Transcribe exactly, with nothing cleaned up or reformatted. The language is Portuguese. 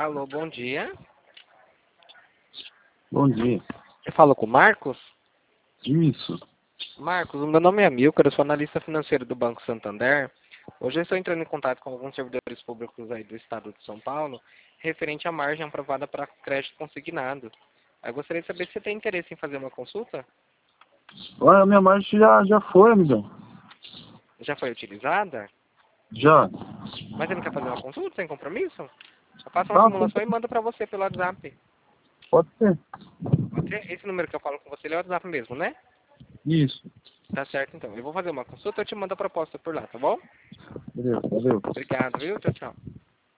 Alô, bom dia. Bom dia. Eu falo com o Marcos? Isso. Marcos, o meu nome é Amilcar, eu sou analista financeiro do Banco Santander. Hoje eu estou entrando em contato com alguns servidores públicos aí do estado de São Paulo, referente à margem aprovada para crédito consignado. Eu gostaria de saber se você tem interesse em fazer uma consulta. Olha, a minha margem já, já foi, amigão. Já foi utilizada? Já. Mas você não quer fazer uma consulta sem compromisso? Eu faço uma Tá, simulação e mando para você pelo WhatsApp. pode ser. Pode ser? Esse número que eu falo com você ele é o WhatsApp mesmo, né? Isso. Tá certo, então. Eu vou fazer uma consulta e eu te mando a proposta por lá, tá bom? Beleza, valeu. Obrigado, viu? Tchau, tchau.